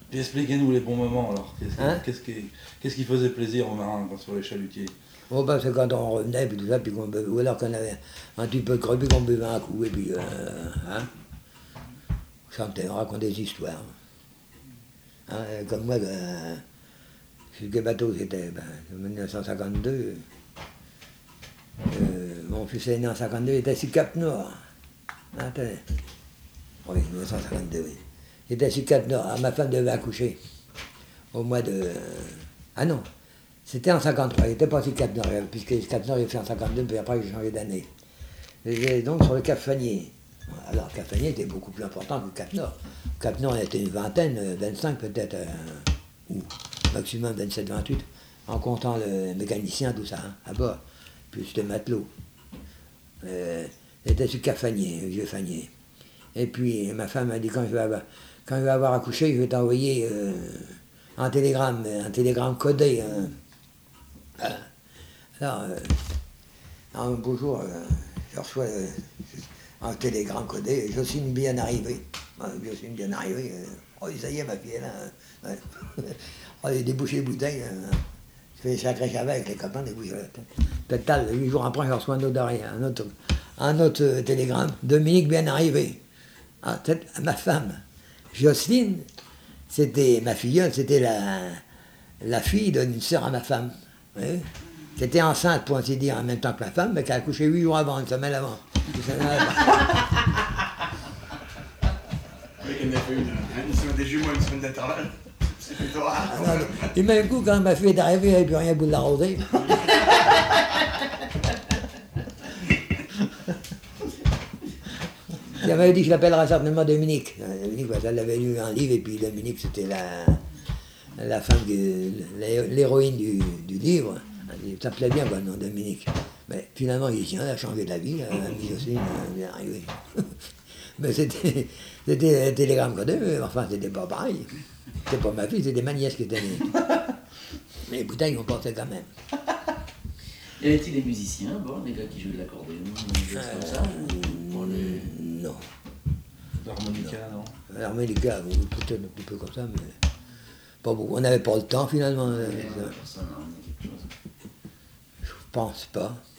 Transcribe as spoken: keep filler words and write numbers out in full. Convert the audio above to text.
Puis expliquez-nous les bons moments alors. Qu'est-ce Hein qu'est-ce qui, qu'est-ce qui faisait plaisir aux marins quand sur les chalutiers? Bon, ben, c'est quand on revenait, puis tout ça, puis qu'on buvait, ou alors qu'on avait un petit peu de creux, puis qu'on buvait un coup, et puis, euh, hein, on chantait, on racontait des histoires. Hein, comme moi, euh, sur quel bateau c'était, ben, en mille neuf cent cinquante-deux, euh, mon fils est né en cinquante-deux, il était sur Cap Nord. Hein, attendez. Oui, mille neuf cent cinquante-deux, oui. Il était sur Cap Nord, ah, ma femme devait accoucher au mois de... Ah non, c'était en cinquante-trois, il n'était pas sur Cap Nord, puisque Cap Nord il est fait en cinquante-deux, puis après j'ai changé d'année. J'étais donc sur le Cap Fanier. Alors Cap Fanier était beaucoup plus important que le Cap Nord. Cap Nord, on était une vingtaine, vingt-cinq peut-être, euh, ou maximum vingt-sept vingt-huit, en comptant le mécanicien, tout ça, hein, à bord, plus le matelot. Euh, J'étais sur Cap Fanier, le vieux Fanier. Et puis ma femme m'a dit, quand je vais avoir, quand je vais avoir accouché, je vais t'envoyer euh, un télégramme, un télégramme codé. Hein. Voilà. Alors, euh, un beau jour, euh, je reçois euh, un télégramme codé, Jocelyne bien arrivée. Ah, Jocelyne bien arrivée. Euh, oh, ça y est, ma fille est là. Hein. Ouais. Oh, il a débouché les bouteilles. Hein. Je fais sacré chavet avec les copains, débouché la tête. Peut-être huit jours après, je reçois un autre, un autre, un autre euh, télégramme. Dominique bien arrivé. Ah, ma femme, Jocelyne, c'était ma filleule, c'était la, la fille d'une sœur à ma femme. Oui. C'était enceinte, pour ainsi dire, en même temps que ma femme, mais qui a accouché huit jours avant, une semaine avant. Une semaine avant. Oui, il y en a fait une, une semaine des jumeaux, une semaine d'intervalle. C'est plutôt rare. Ah, non, et même coup, quand ma fille est arrivée, il n'y avait plus rien au bout de la rosée. Elle m'avait dit que je l'appellerais certainement Dominique. Dominique, parce qu'elle avait lu un livre, et puis Dominique, c'était la, la femme, l'héroïne du, du livre. Ça plaît bien, quoi, non, Dominique. Mais finalement, il dit, tiens, elle a changé d'avis, elle a mis aussi, elle est arrivée. Mais c'était un télégramme codé, mais enfin, c'était pas pareil. C'était pas ma fille, c'était ma nièce qui était née. Mais les bouteilles, on portait quand même. Y avait-il des musiciens, bon, des gars qui jouaient de l'accordéon, des choses comme ça ou... les... Non. L'harmonica, non? L'harmonica, oui, peut-être un petit peu comme ça, mais pas beaucoup. On n'avait pas le temps finalement. Ouais, personne n'a ramené quelque chose. Je pense pas.